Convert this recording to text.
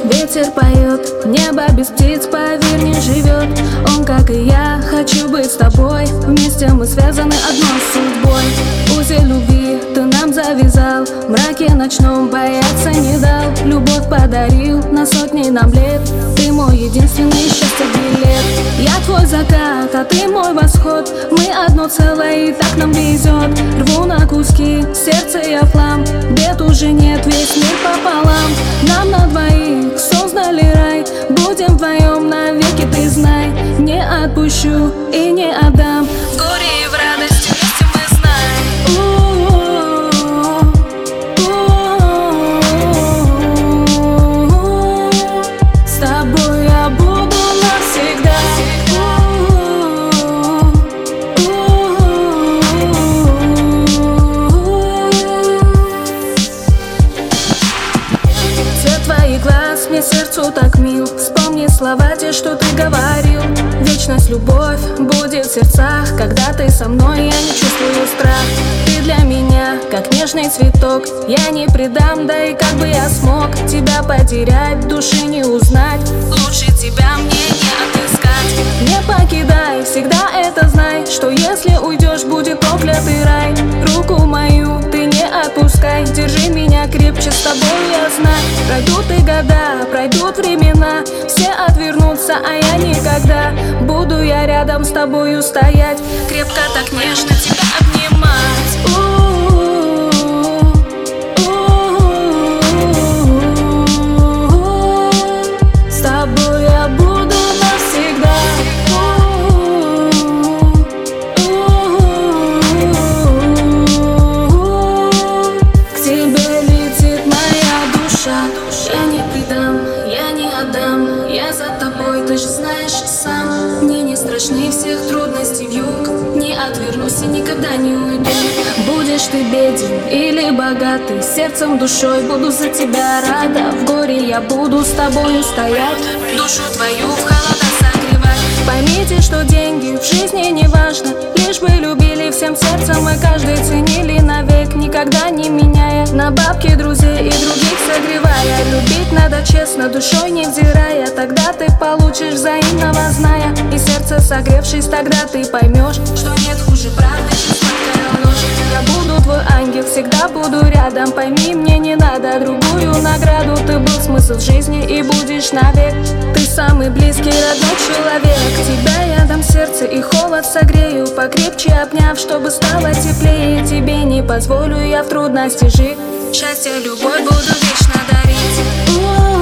ветер поет, небо без птиц, поверь, не живет. Он, как и я, хочу быть с тобой, вместе мы связаны одной судьбой. Узел любви ты нам завязал, в мраке ночном бояться не дал. Любовь подарил на сотни нам лет, ты мой единственный счастье билет. Я твой закат, а ты мой восход, мы одно целое и так нам везет. Рву на куски, сердце я флам, бед уже нет, весь мир пополам. Нам на двоих создали рай, будем вдвоем навеки, ты знай. Не отпущу и не отдам, в горе и в радости вместе мы знаем. С тобой я буду навсегда. Цвет твоих глаз мне сердцу так мил, вспомни слова те, что ты говорил. Вечность, любовь будет в сердцах, когда ты со мной, я не чувствую страх. Ты для меня, как нежный цветок, я не предам, да и как бы я смог тебя потерять, души не узнать. Лучше тебя мне не отыскать. Не покидай, всегда это знай, что если уйдешь, будет проклятый рай. Руку мою ты не отпускай, держи меня крепче, с тобой я знаю. Пройдут и года, пройдут времена, все отвернутся, а я никогда. Буду я рядом с тобою стоять, крепко так нежно тебя обнимать. С тобой я буду навсегда. К тебе летит моя душа, я не предам, я не отдам, я за тобой, ты же знаешь сам. Мне не страшны всех трудностей вьюг, не отвернусь и никогда не уйду. Будешь ты беден или богатый, сердцем, душой буду за тебя рада. В горе я буду с тобою стоять, душу твою в холода согревать. Поймите, что деньги в жизни не важно, лишь бы любили всем сердцем и каждый ценили навек, никогда не меняя, на бабки, друзей и других согревая. Любить надо честно, душой невзирая, тогда ты получишь взаимного зная. И сердце согревшись, тогда ты поймешь, что нет хуже правды, чем сладкая ложь. Я буду твой ангел, всегда буду рядом, пойми, мне не надо другую награду. Ты был смысл жизни и будешь навек, ты самый близкий, родной человек. Тебя я дам сердце и холод согрею, покрепче обняв, чтобы стало теплее. Тебе не позволю я в трудности жить, счастье, любовь буду вечно дарить.